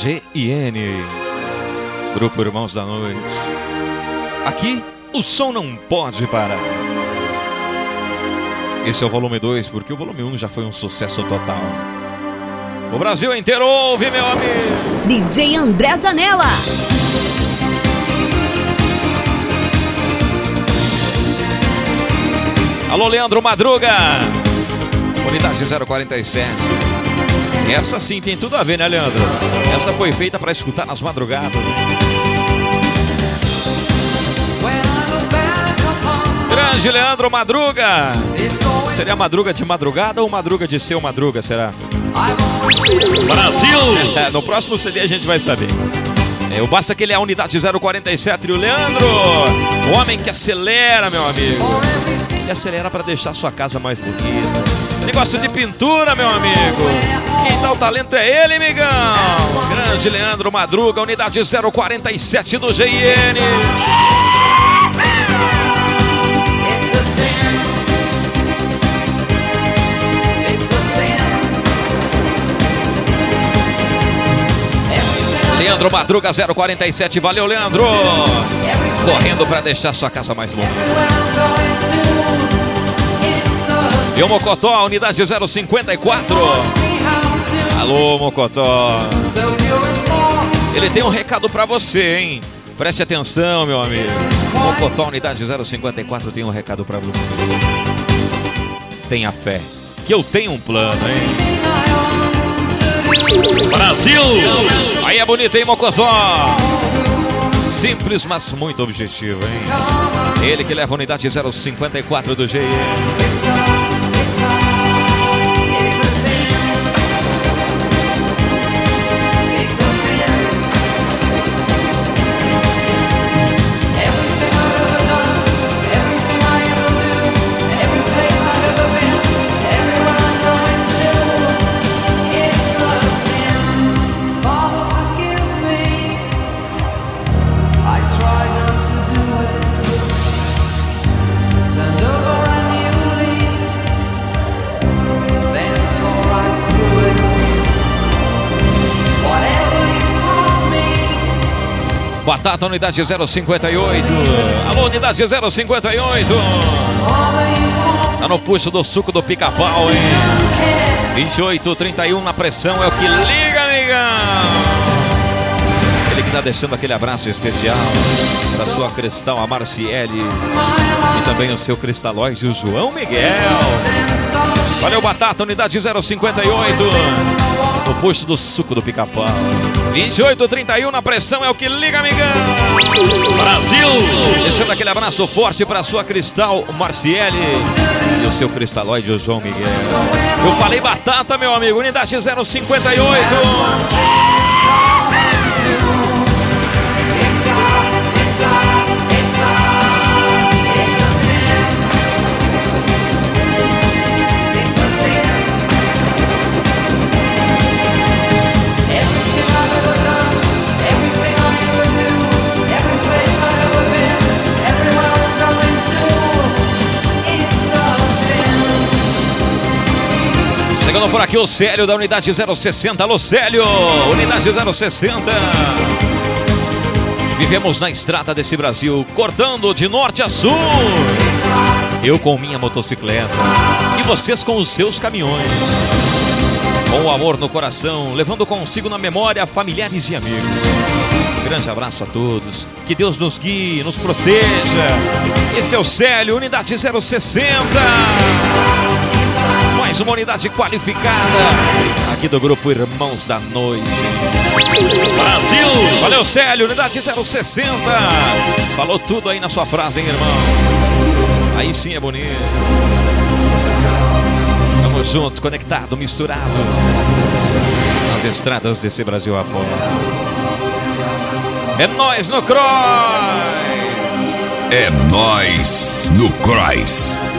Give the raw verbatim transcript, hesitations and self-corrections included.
G I N, Grupo Irmãos da Noite. Aqui o som não pode parar. Esse é o volume dois, porque o volume um já foi um sucesso total. O Brasil inteiro ouve, meu amigo. D J André Zanella. Alô, Leandro Madruga. Unidade zero quarenta e sete. Essa sim tem tudo a ver, né, Leandro? Essa foi feita para escutar nas madrugadas. Grande Leandro Madruga. Seria Madruga de madrugada ou Madruga de seu Madruga, será? Brasil! É, no próximo C D a gente vai saber. É, o basta que ele é a unidade zero quarenta e sete. E o Leandro, o homem que acelera, meu amigo. Ele acelera para deixar sua casa mais bonita. Negócio de pintura, meu amigo. Quem dá o talento é ele, migão. Grande Leandro Madruga, unidade zero quarenta e sete do G I N. Leandro Madruga zero quarenta e sete, valeu, Leandro. Correndo para deixar sua casa mais bonita. E o Mocotó, unidade zero cinquenta e quatro. Alô, Mocotó. Ele tem um recado para você, hein? Preste atenção, meu amigo. Mocotó, unidade zero cinquenta e quatro, tem um recado para você. Tenha fé, que eu tenho um plano, hein? Brasil! Aí é bonito, hein, Mocotó? Simples, mas muito objetivo, hein? Ele que leva a unidade zero cinquenta e quatro do G I N. Batata, unidade zero cinquenta e oito. Alô, unidade zero cinquenta e oito. Tá no pulso do suco do pica-pau, hein? vinte e oito, trinta e um na pressão é o que liga, amigão. Ele que tá deixando aquele abraço especial para sua cristal, a Marciele. E também o seu cristalóide, o João Miguel. Valeu, Batata, unidade zero cinquenta e oito. No pulso do suco do pica-pau. vinte e oito, trinta e um na pressão é o que liga, amigão. Brasil! Deixando aquele abraço forte para sua cristal Marciele e o seu cristalóide, o João Miguel. Eu falei Batata, meu amigo, unidade zero cinquenta e oito. Chegando por aqui o Célio da unidade zero sessenta. Alô, Célio, unidade zero sessenta. Vivemos na estrada desse Brasil, cortando de norte a sul. Eu com minha motocicleta e vocês com os seus caminhões. Com o amor no coração, levando consigo na memória familiares e amigos. Grande abraço a todos. Que Deus nos guie, nos proteja. Esse é o Célio, unidade zero sessenta. Mais uma unidade qualificada aqui do Grupo Irmãos da Noite. Brasil! Valeu, Célio, unidade zero sessenta. Falou tudo aí na sua frase, hein, irmão? Aí sim é bonito. Tamo junto, conectado, misturado nas estradas desse Brasil afora. É nóis no Cross! É nóis no Cross!